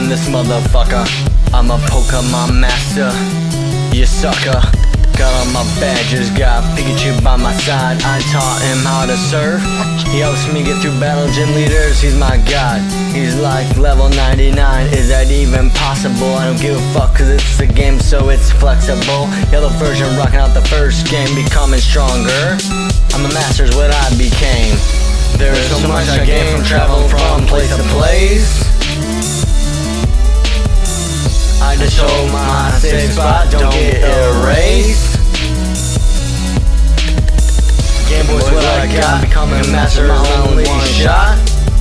in this motherfucker. I'm a Pokemon master, you sucker. Got all my badges, got Pikachu by my side. I taught him how to surf. He helps me get through battle gym leaders, he's my god. He's like level 99, is that even possible? I don't give a fuck cause it's a game so it's flexible. Yellow version rocking out the first game, becoming stronger. I'm a master's what I became. There's so much I gain from traveling from place to place. I just hope my safe spot don't get erased. Game Boy's what I got, becoming a master my only shot.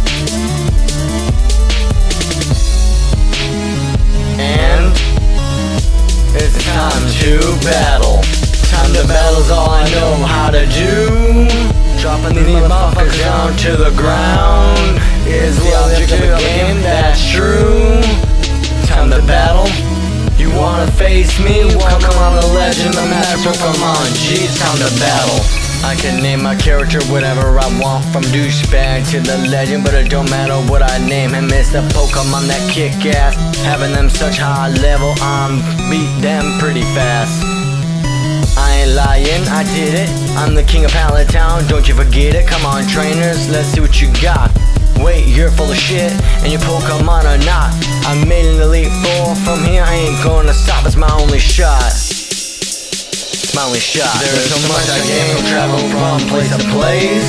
And it's time to battle. Time to battle's all I know how to do. Dropping these motherfuckers down to the ground is the object of the game, that's true. Time to battle. You wanna face me? Welcome on the legend, the master Pokemon G. It's time to battle. I can name my character whatever I want, from douchebag to the legend, but it don't matter what I name him. It's the Pokemon that kick ass. Having them such high level, I'm beat them pretty fast. I ain't lying, I did it. I'm the king of Pallet Town, don't you forget it. Come on trainers, let's see what you got. Wait, you're full of shit, and your Pokemon are not. I made an Elite Four, from here I ain't gonna stop, it's my only shot. It's my only shot. There's so much I gain from travel from place to place.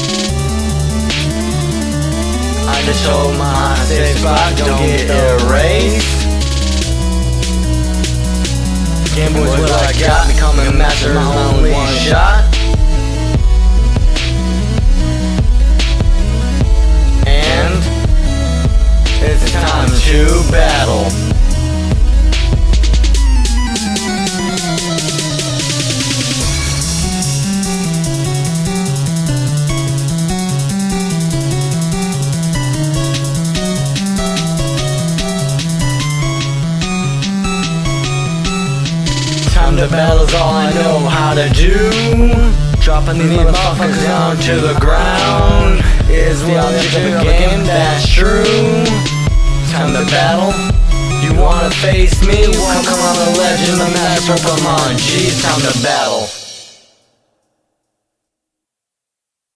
I just hope my safe spot don't get erased. Game Boy's what I got, becoming a master my only shot. And it's time to battle. Time to battle's all I know how to do. Dropping these motherfuckers down to the ground is the object of the game, that's true. Time to battle. You wanna face me? Welcome on the legend, the master Pokemon G. Time to battle.